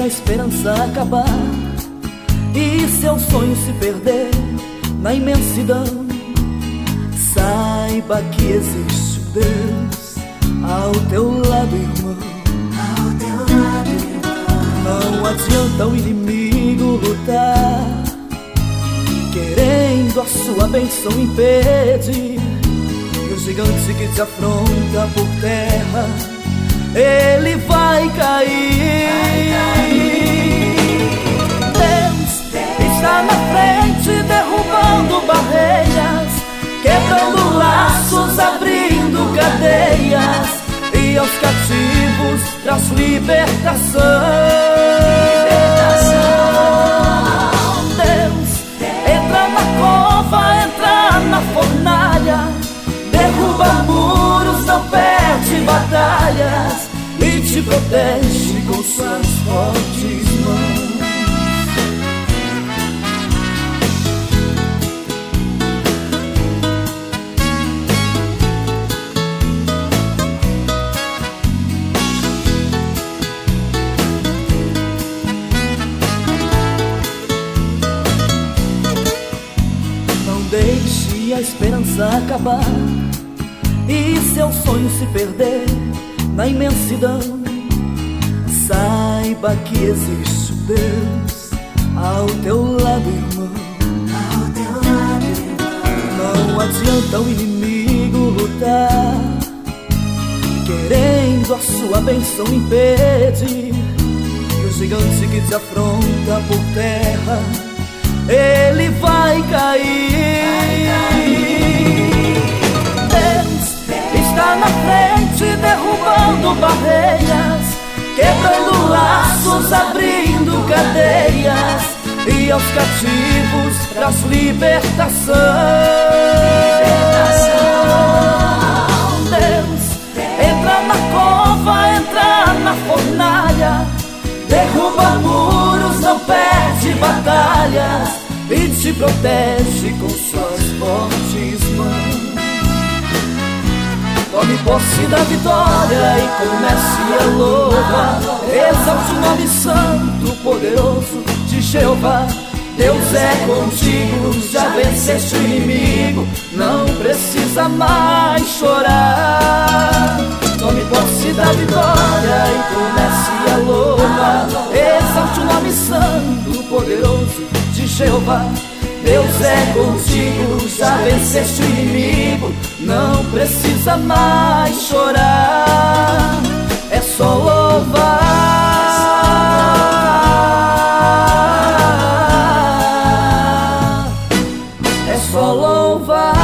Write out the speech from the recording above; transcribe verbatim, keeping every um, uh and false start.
a esperança acabar e seu sonho se perder na imensidão, saiba que existe um Deus ao teu lado, irmão. Ao teu lado, irmão. Não adianta o inimigo lutar, querendo a sua bênção impedir. E o gigante que te afronta por terra, ele vai cair. Vai cair. Deus está na frente, derrubando barreiras, quebrando laços, abrindo cadeias, e aos cativos traz libertação. Libertação. Deus entra na cova, entra na fornalha, derruba muros, não perde batalhas, e te protege com suas fortes mãos. Deixe a esperança acabar e seu sonho se perder na imensidão, saiba que existe um Deus ao teu lado, irmão. Ao teu lado, irmão. Não adianta o inimigo lutar, querendo a sua bênção impedir. E o gigante que te afronta por terra, ele vai cair. Deus está na frente, derrubando barreiras, quebrando laços, abrindo cadeias, e aos cativos traz libertação. Libertação. Deus entra na cova, entra na fornalha, derruba muros, não perde batalhas, e te protege com suas fortes mãos. Tome posse da vitória e comece a louvar, exalte o nome santo, poderoso de Jeová. Deus é contigo, já venceste o inimigo, não precisa mais chorar. Tome posse da vitória e comece a louvar, exalte o nome santo, poderoso de Jeová. Deus é contigo, já venceste o inimigo, não precisa mais chorar. É só louvar, é só louvar.